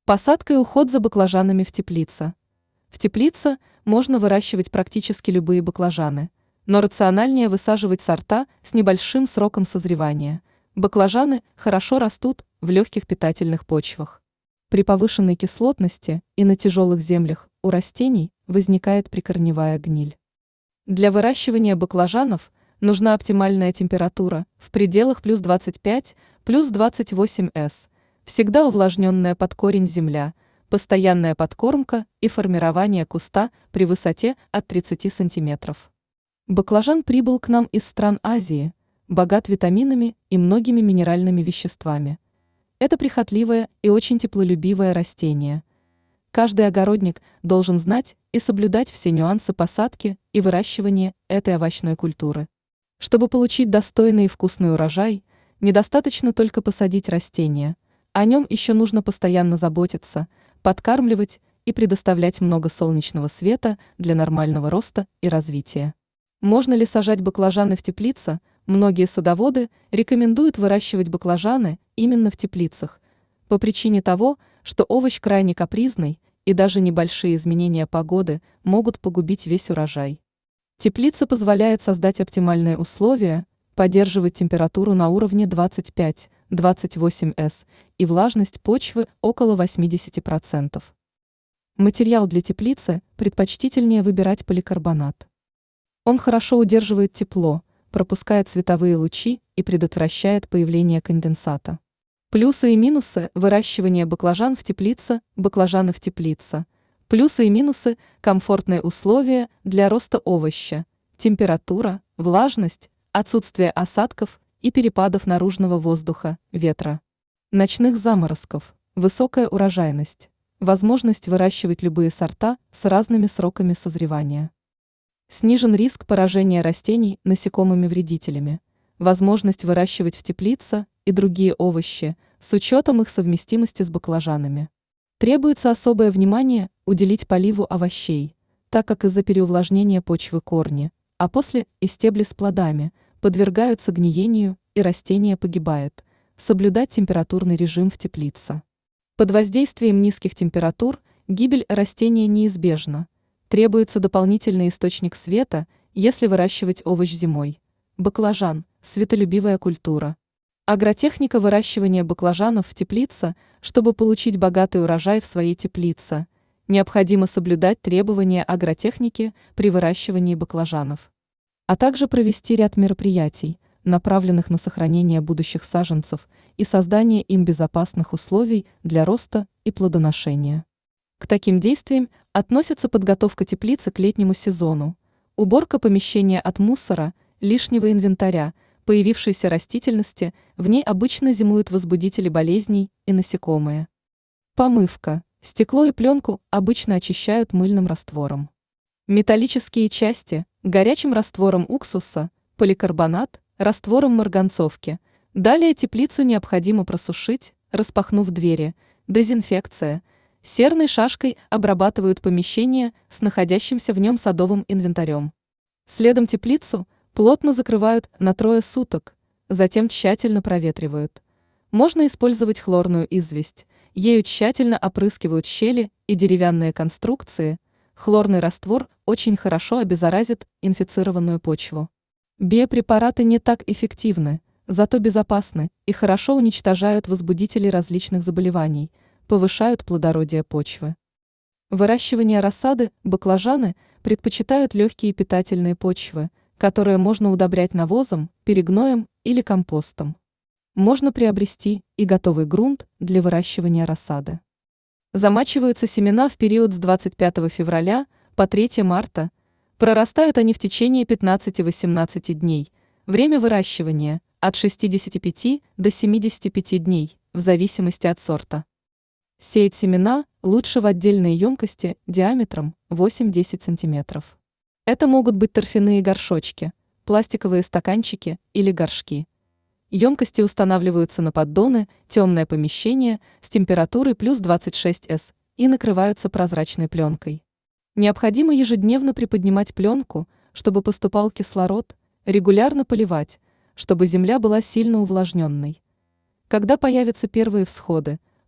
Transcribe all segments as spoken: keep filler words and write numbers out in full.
Посадка и уход за баклажанами в теплице. В теплице можно выращивать практически любые баклажаны, но рациональнее высаживать сорта с небольшим сроком созревания. Баклажаны хорошо растут в легких питательных почвах. При повышенной кислотности и на тяжелых землях у растений возникает прикорневая гниль. Для выращивания баклажанов нужна оптимальная температура в пределах плюс двадцать пять - плюс двадцать восемь С, всегда увлажненная под корень земля, постоянная подкормка и формирование куста при высоте от тридцати сантиметров. Баклажан прибыл к нам из стран Азии, богат витаминами и многими минеральными веществами. Это прихотливое и очень теплолюбивое растение. Каждый огородник должен знать и соблюдать все нюансы посадки и выращивания этой овощной культуры. Чтобы получить достойный и вкусный урожай, недостаточно только посадить растение, о нем еще нужно постоянно заботиться, подкармливать и предоставлять много солнечного света для нормального роста и развития. Можно ли сажать баклажаны в теплице? Многие садоводы рекомендуют выращивать баклажаны именно в теплицах, по причине того, что овощ крайне капризный, и даже небольшие изменения погоды могут погубить весь урожай. Теплица позволяет создать оптимальные условия, поддерживать температуру на уровне двадцать пять - двадцать восемь С и влажность почвы около восемьдесят процентов. Материал для теплицы предпочтительнее выбирать поликарбонат. Он хорошо удерживает тепло, пропускает световые лучи и предотвращает появление конденсата. Плюсы и минусы выращивания баклажан в теплице, баклажаны в теплице. Плюсы и минусы – комфортные условия для роста овоща, температура, влажность, отсутствие осадков и перепадов наружного воздуха, ветра. Ночных заморозков, высокая урожайность, возможность выращивать любые сорта с разными сроками созревания. Снижен риск поражения растений насекомыми-вредителями, возможность выращивать в теплице и другие овощи с учетом их совместимости с баклажанами. Требуется особое внимание уделить поливу овощей, так как из-за переувлажнения почвы корни, а после и стебли с плодами, подвергаются гниению и растение погибает. Соблюдать температурный режим в теплице. Под воздействием низких температур гибель растения неизбежна. Требуется дополнительный источник света, если выращивать овощ зимой. Баклажан – светолюбивая культура. Агротехника выращивания баклажанов в теплице, чтобы получить богатый урожай в своей теплице. Необходимо соблюдать требования агротехники при выращивании баклажанов, а также провести ряд мероприятий, направленных на сохранение будущих саженцев и создание им безопасных условий для роста и плодоношения. К таким действиям относится подготовка теплицы к летнему сезону, уборка помещения от мусора, лишнего инвентаря, появившейся растительности, в ней обычно зимуют возбудители болезней и насекомые. Помывка. Стекло и пленку обычно очищают мыльным раствором. Металлические части – горячим раствором уксуса, поликарбонат, раствором марганцовки. Далее теплицу необходимо просушить, распахнув двери, дезинфекция. Серной шашкой обрабатывают помещение с находящимся в нем садовым инвентарем. Следом теплицу плотно закрывают на трое суток, затем тщательно проветривают. Можно использовать хлорную известь, ею тщательно опрыскивают щели и деревянные конструкции. Хлорный раствор очень хорошо обеззаразит инфицированную почву. Биопрепараты не так эффективны, зато безопасны и хорошо уничтожают возбудители различных заболеваний, повышают плодородие почвы. Выращивание рассады баклажаны предпочитают легкие питательные почвы, которые можно удобрять навозом, перегноем или компостом. Можно приобрести и готовый грунт для выращивания рассады. Замачиваются семена в период с двадцать пятого февраля по третьего марта. Прорастают они в течение пятнадцати-восемнадцати дней. Время выращивания от шестидесяти пяти до семидесяти пяти дней, в зависимости от сорта. Сеять семена лучше в отдельные емкости диаметром восемь-десять сантиметров. Это могут быть торфяные горшочки, пластиковые стаканчики или горшки. Емкости устанавливаются на поддоны, темное помещение с температурой плюс двадцать шесть С и накрываются прозрачной пленкой. Необходимо ежедневно приподнимать пленку, чтобы поступал кислород, регулярно поливать, чтобы земля была сильно увлажненной. Когда появятся первые всходы,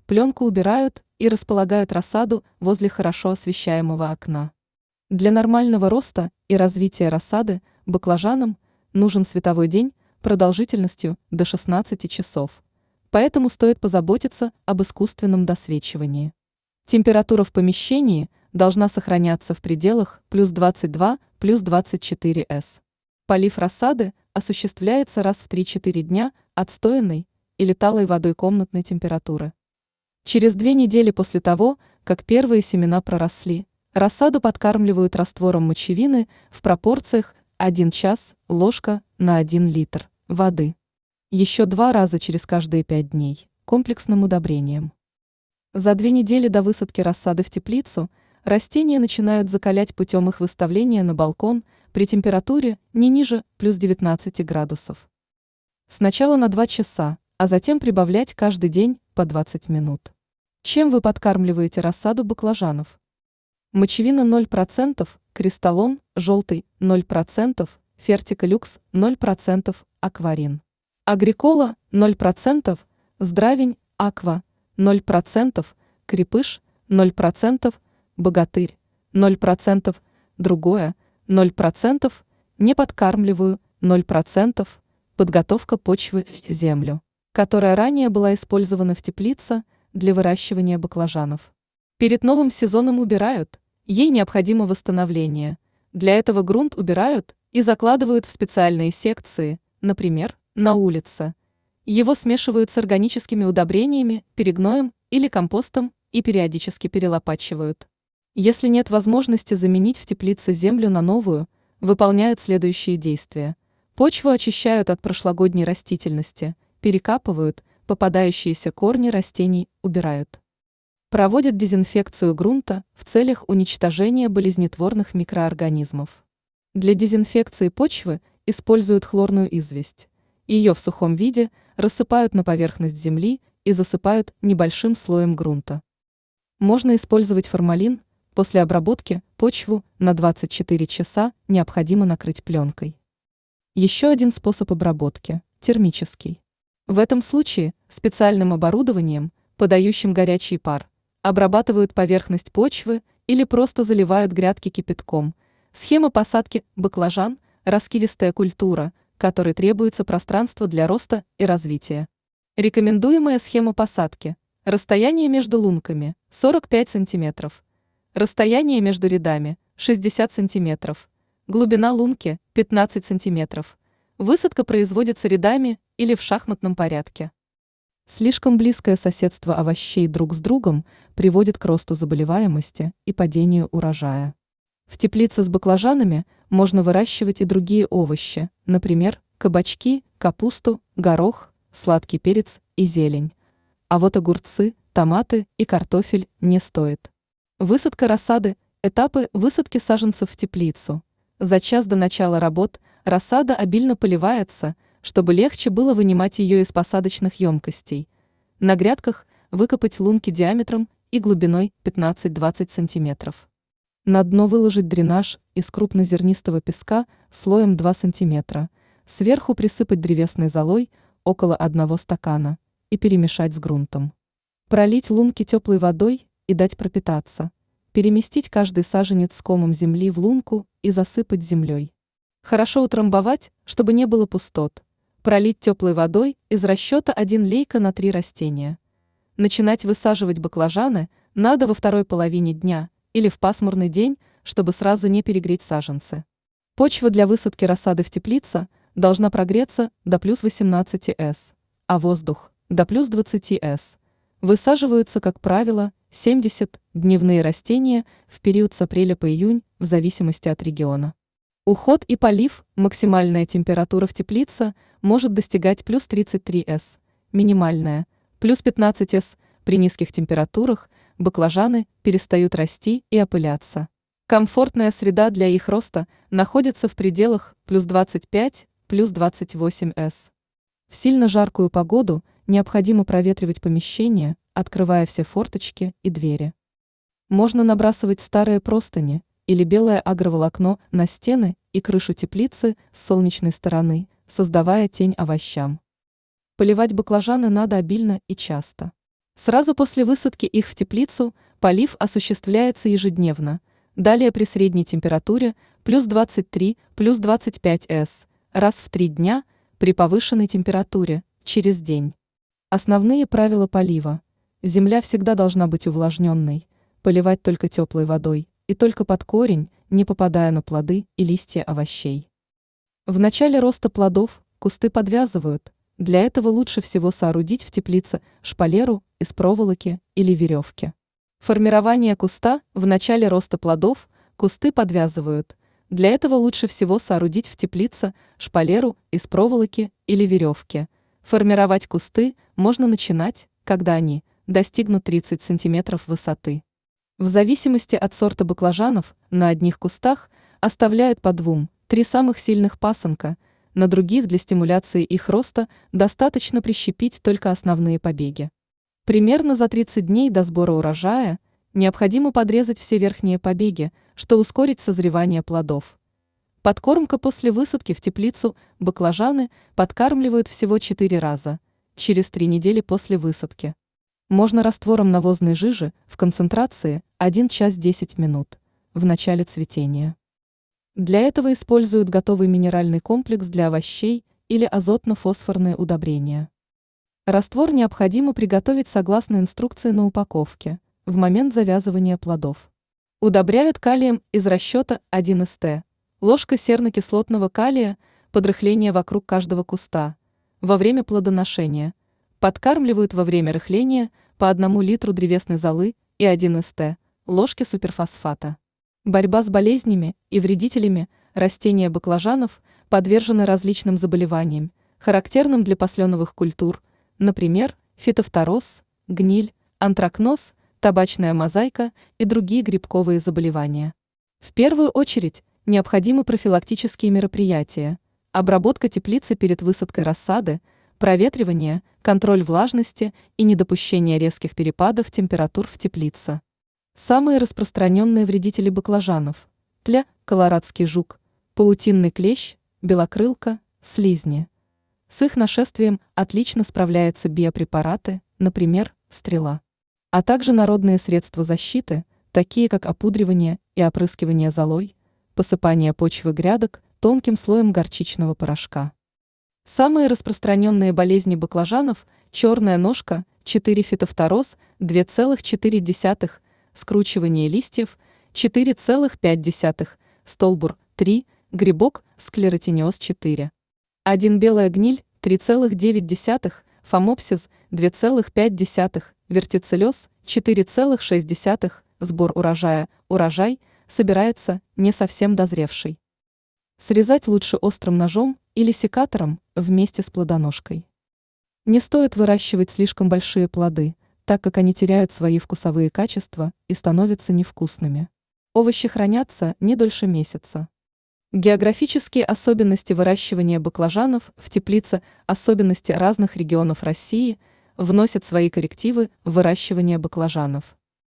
Пленку убирают и располагают рассаду возле хорошо освещаемого окна. Для нормального роста и развития рассады баклажанам нужен световой день продолжительностью до шестнадцати часов, поэтому стоит позаботиться об искусственном досвечивании. Температура в помещении должна сохраняться в пределах плюс двадцать два - плюс двадцать четыре С. Полив рассады осуществляется раз в три-четыре дня отстоянной или талой водой комнатной температуры. Через две недели после того, как первые семена проросли, рассаду подкармливают раствором мочевины в пропорциях один час ложка на один литр воды. Еще два раза через каждые пять дней комплексным удобрением. За две недели до высадки рассады в теплицу растения начинают закалять путем их выставления на балкон при температуре не ниже плюс девятнадцати градусов. Сначала на два часа, а затем прибавлять каждый день по двадцать минут. Чем вы подкармливаете рассаду баклажанов? Мочевина ноль процентов, кристаллон, желтый, ноль процентов, фертика люкс, ноль процентов, акварин. Агрикола, ноль процентов, здравень, аква, ноль процентов, крепыш, ноль процентов, богатырь, ноль процентов, другое, ноль процентов, не подкармливаю, ноль процентов, подготовка почвы, землю, которая ранее была использована в теплице для выращивания баклажанов. Перед новым сезоном убирают, ей необходимо восстановление. Для этого грунт убирают и закладывают в специальные секции, например, на улице. Его смешивают с органическими удобрениями, перегноем или компостом и периодически перелопачивают. Если нет возможности заменить в теплице землю на новую, выполняют следующие действия. Почву очищают от прошлогодней растительности, перекапывают, попадающиеся корни растений убирают. Проводят дезинфекцию грунта в целях уничтожения болезнетворных микроорганизмов. Для дезинфекции почвы используют хлорную известь. Ее в сухом виде рассыпают на поверхность земли и засыпают небольшим слоем грунта. Можно использовать формалин. После обработки почву на двадцать четыре часа необходимо накрыть пленкой. Еще один способ обработки – термический. В этом случае специальным оборудованием, подающим горячий пар, обрабатывают поверхность почвы или просто заливают грядки кипятком. Схема посадки баклажан – раскидистая культура, которой требуется пространство для роста и развития. Рекомендуемая схема посадки – расстояние между лунками – сорок пять сантиметров, расстояние между рядами – шестьдесят сантиметров, глубина лунки – пятнадцать сантиметров. Высадка производится рядами или в шахматном порядке. Слишком близкое соседство овощей друг с другом приводит к росту заболеваемости и падению урожая. В теплице с баклажанами можно выращивать и другие овощи, например, кабачки, капусту, горох, сладкий перец и зелень. А вот огурцы, томаты и картофель не стоит. Высадка рассады – этапы высадки саженцев в теплицу. За час до начала работ рассада обильно поливается, чтобы легче было вынимать ее из посадочных емкостей. На грядках выкопать лунки диаметром и глубиной пятнадцать-двадцать сантиметров. На дно выложить дренаж из крупнозернистого песка слоем два сантиметра, сверху присыпать древесной золой около одного стакана и перемешать с грунтом. Пролить лунки теплой водой и дать пропитаться. Переместить каждый саженец с комом земли в лунку и засыпать землей. Хорошо утрамбовать, чтобы не было пустот. Пролить теплой водой из расчета один лейка на три растения. Начинать высаживать баклажаны надо во второй половине дня или в пасмурный день, чтобы сразу не перегреть саженцы. Почва для высадки рассады в теплице должна прогреться до плюс восемнадцати С, а воздух – до плюс двадцати С. Высаживаются, как правило, семидесятидневные растения в период с апреля по июнь в зависимости от региона. Уход и полив, максимальная температура в теплице может достигать плюс тридцать три С, минимальная – плюс пятнадцать С. При низких температурах баклажаны перестают расти и опыляться. Комфортная среда для их роста находится в пределах плюс двадцать пять - плюс двадцать восемь С. В сильно жаркую погоду необходимо проветривать помещение, открывая все форточки и двери. Можно набрасывать старые простыни или белое агроволокно на стены и крышу теплицы с солнечной стороны, создавая тень овощам. Поливать баклажаны надо обильно и часто. Сразу после высадки их в теплицу полив осуществляется ежедневно, далее при средней температуре плюс двадцать три, плюс двадцать пять С, раз в три дня, при повышенной температуре, через день. Основные правила полива. Земля всегда должна быть увлажненной, поливать только теплой водой и только под корень, не попадая на плоды и листья овощей. В начале роста плодов кусты подвязывают, для этого лучше всего соорудить в теплице шпалеру из проволоки или веревки. Формирование куста в начале роста плодов кусты подвязывают, для этого лучше всего соорудить в теплице шпалеру из проволоки или веревки. Формировать кусты можно начинать, когда они достигнут тридцати сантиметров высоты. В зависимости от сорта баклажанов на одних кустах оставляют по двум-три самых сильных пасынка, на других для стимуляции их роста достаточно прищепить только основные побеги. Примерно за тридцать дней до сбора урожая необходимо подрезать все верхние побеги, что ускорит созревание плодов. Подкормка после высадки в теплицу баклажаны подкармливают всего четыре раза, через три недели после высадки. Можно раствором навозной жижи в концентрации один час десять минут в начале цветения. Для этого используют готовый минеральный комплекс для овощей или азотно-фосфорные удобрения. Раствор необходимо приготовить согласно инструкции на упаковке в момент завязывания плодов. Удобряют калием из расчета один эс тэ, ложка серно-кислотного калия, подрыхление вокруг каждого куста, во время плодоношения. Подкармливают во время рыхления по одному литру древесной золы и один эс тэ, ложки суперфосфата. Борьба с болезнями и вредителями растения баклажанов подвержены различным заболеваниям, характерным для посленовых культур, например, фитофтороз, гниль, антракноз, табачная мозаика и другие грибковые заболевания. В первую очередь необходимы профилактические мероприятия: обработка теплицы перед высадкой рассады, проветривание, контроль влажности и недопущение резких перепадов температур в теплице. Самые распространенные вредители баклажанов – тля, колорадский жук, паутинный клещ, белокрылка, слизни. С их нашествием отлично справляются биопрепараты, например, стрела, а также народные средства защиты, такие как опудривание и опрыскивание золой, посыпание почвы грядок тонким слоем горчичного порошка. Самые распространенные болезни баклажанов – черная ножка, четыре фитофтороз, два целых четыре десятых, скручивание листьев, четыре целых пять десятых, столбур, три, грибок, склеротиниоз четыре. один белая гниль, три целых девять десятых, фомопсис, два целых пять десятых, вертицеллез, четыре целых шесть десятых, сбор урожая, урожай, собирается не совсем дозревший. Срезать лучше острым ножом или секатором вместе с плодоножкой. Не стоит выращивать слишком большие плоды, так как они теряют свои вкусовые качества и становятся невкусными. Овощи хранятся не дольше месяца. Географические особенности выращивания баклажанов в теплице, особенности разных регионов России вносят свои коррективы в выращивание баклажанов.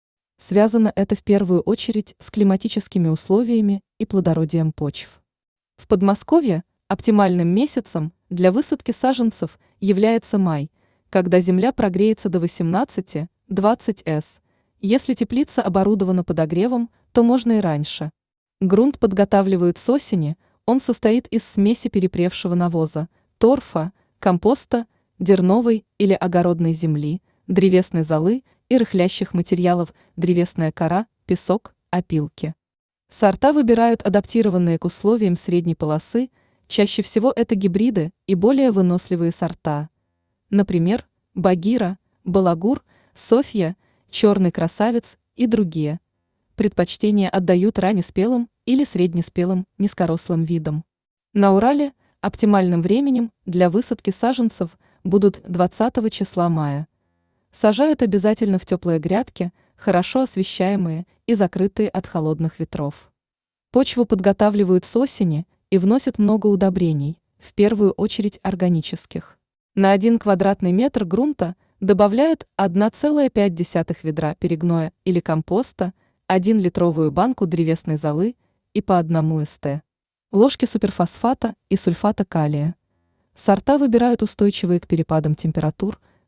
Связано это в первую очередь с климатическими условиями и плодородием почв. В Подмосковье оптимальным месяцем для высадки саженцев является май, когда земля прогреется до восемнадцати-двадцати С. Если теплица оборудована подогревом, то можно и раньше. Грунт подготавливают с осени, он состоит из смеси перепревшего навоза, торфа, компоста, дерновой или огородной земли, древесной золы и рыхлящих материалов, древесная кора, песок, опилки. Сорта выбирают адаптированные к условиям средней полосы, чаще всего это гибриды и более выносливые сорта. Например, Багира, Балагур, Софья, Черный красавец и другие. Предпочтение отдают раннеспелым или среднеспелым низкорослым видам. На Урале оптимальным временем для высадки саженцев будут двадцатого числа мая. Сажают обязательно в теплые грядки, хорошо освещаемые и закрытые от холодных ветров. Почву подготавливают с осени и вносят много удобрений, в первую очередь органических. На один квадратный метр грунта добавляют одна целая пять десятых ведра перегноя или компоста, один литровую банку древесной золы и по одному эс тэ. Ложки суперфосфата и сульфата калия. Сорта выбирают устойчивые к перепадам температур,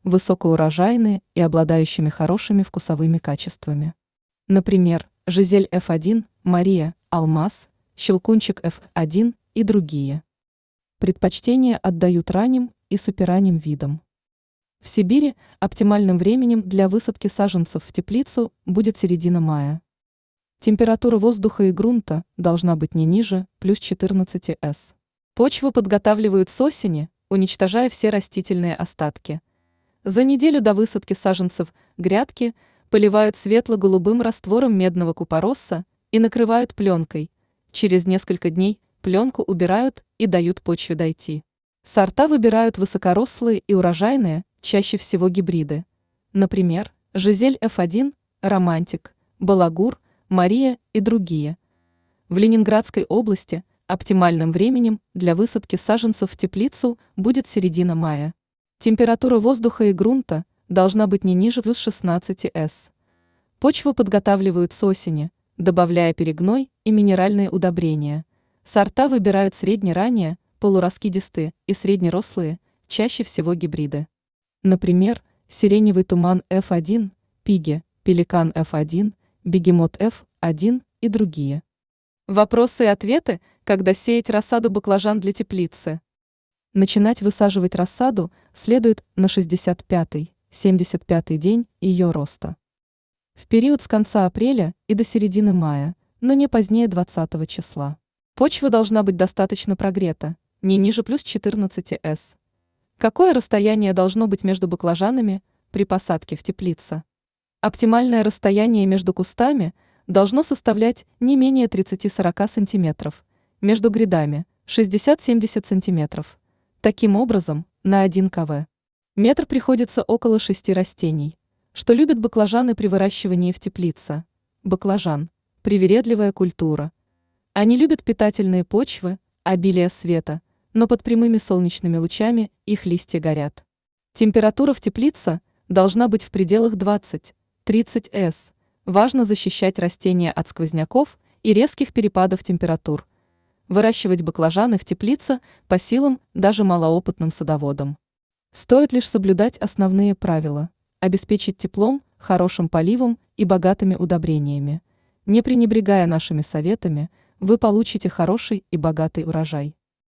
высокоурожайные и обладающими хорошими вкусовыми качествами. Например, Жизель эф один, Мария, Алмаз, Щелкунчик эф один и другие. Предпочтение отдают ранним и суперранним видам. В Сибири оптимальным временем для высадки саженцев в теплицу будет середина мая. Температура воздуха и грунта должна быть не ниже плюс четырнадцать градусов. Почву подготавливают с осени, уничтожая все растительные остатки. За неделю до высадки саженцев грядки поливают светло-голубым раствором медного купороса и накрывают пленкой. Через несколько дней пленку убирают и дают почве дойти. Сорта выбирают высокорослые и урожайные, чаще всего гибриды. Например, Жизель эф один, Романтик, Балагур, Мария и другие. В Ленинградской области оптимальным временем для высадки саженцев в теплицу будет середина мая. Температура воздуха и грунта должна быть не ниже плюс шестнадцать градусов. Почву подготавливают с осени, добавляя перегной и минеральные удобрения. Сорта выбирают среднеранние, полураскидистые и среднерослые, чаще всего гибриды. Например, Сиреневый туман эф один, Пиги, Пеликан эф один, Бегемот эф один и другие. Вопросы и ответы, когда сеять рассаду баклажан для теплицы. Начинать высаживать рассаду следует на шестьдесят пятый — семьдесят пятый день ее роста. В период с конца апреля и до середины мая, но не позднее двадцатого числа. Почва должна быть достаточно прогрета, не ниже плюс четырнадцать градусов. Какое расстояние должно быть между баклажанами при посадке в теплице? Оптимальное расстояние между кустами должно составлять не менее тридцать-сорок сантиметров, между грядами – шестьдесят-семьдесят сантиметров. Таким образом, на один километр метр приходится около шести растений. Что любят баклажаны при выращивании в теплице? Баклажан – привередливая культура. Они любят питательные почвы, обилие света, но под прямыми солнечными лучами их листья горят. Температура в теплице должна быть в пределах двадцать-тридцать градусов. Важно защищать растения от сквозняков и резких перепадов температур. Выращивать баклажаны в теплице по силам даже малоопытным садоводам. Стоит лишь соблюдать основные правила: обеспечить теплом, хорошим поливом и богатыми удобрениями. Не пренебрегая нашими советами, вы получите хороший и богатый урожай.